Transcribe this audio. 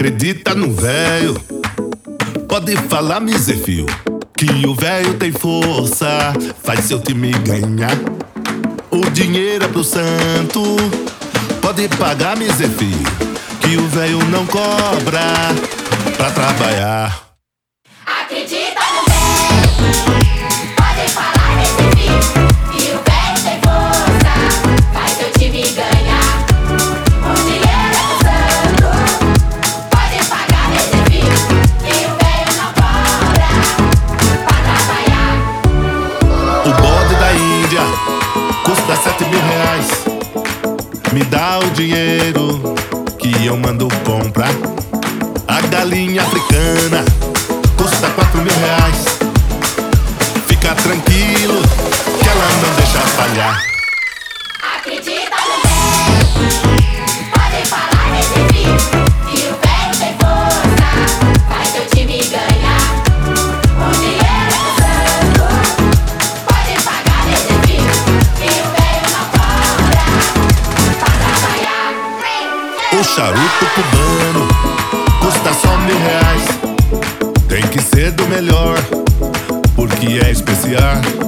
Acredita no velho, pode falar, me Zefio, que o velho tem força, faz seu time ganhar. O dinheiro é pro santo, pode pagar, me Zefio, que o velho não cobra pra trabalhar. Acredita no velho, pode falar, me Zefio, que o velho tem força, faz seu time ganhar. O dinheiro é pro santo, pode pagar, me Zefio, que o velho não cobra pra trabalhar. O bode da Índia custa 7 mil reais. Me dá o dinheiro que eu mando comprar. A galinha africana custa 4 mil reais. Fica tranquilo que ela não deixa falhar. Acredita no velho, pode falar, me Zefio, que o velho tem força, faz seu time ganhar. O dinheiro é pro santo, pode pagar, me Zefio, que o velho não cobra pra trabalhar. O charuto cubano custa só 1.000 reais. Tem que ser do melhor, porque é especial.